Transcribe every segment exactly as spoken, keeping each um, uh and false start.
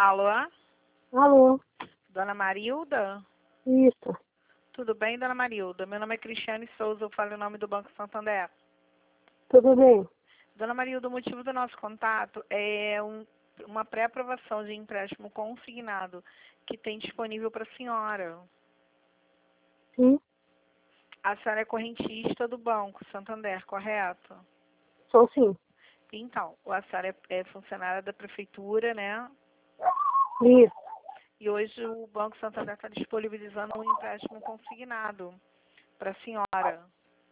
Alô? Alô? Dona Marilda? Isso. Tudo bem, Dona Marilda? Meu nome é Cristiane Souza, eu falo em nome do Banco Santander. Tudo bem? Dona Marilda, o motivo do nosso contato é um, uma pré-aprovação de empréstimo consignado que tem disponível para a senhora. Sim, A senhora é correntista do Banco Santander, correto? sou sim. Então, a senhora é, é funcionária da prefeitura, né? Isso. E hoje o Banco Santander está disponibilizando um empréstimo consignado para a senhora.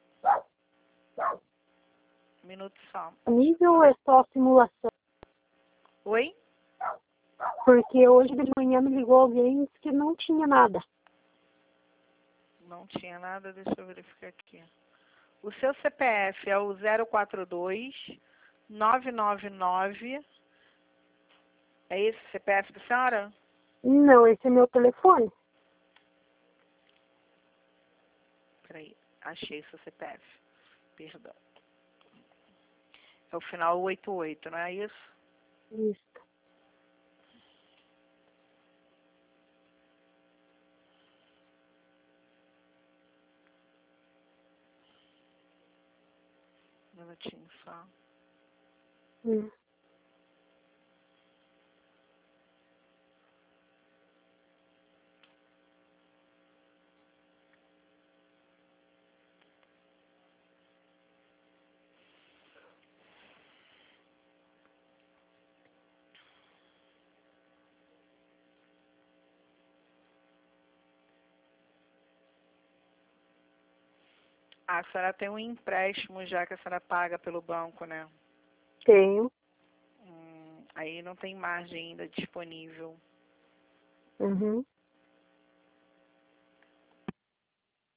Um minuto só. Nível é só simulação, Oi? porque hoje de manhã me ligou alguém e disse que não tinha nada. Não tinha nada, deixa eu verificar aqui. O seu C P F é o zero quatro dois, nove nove nove. É esse o C P F da senhora? Não, esse é meu telefone. Peraí, achei seu C P F. Perdão. É o final oitenta e oito, não é isso? Isso. Um minutinho só. Hum. Ah, a senhora tem um empréstimo já que a senhora paga pelo banco, né? Tenho. Hum, aí não tem margem ainda disponível. Uhum.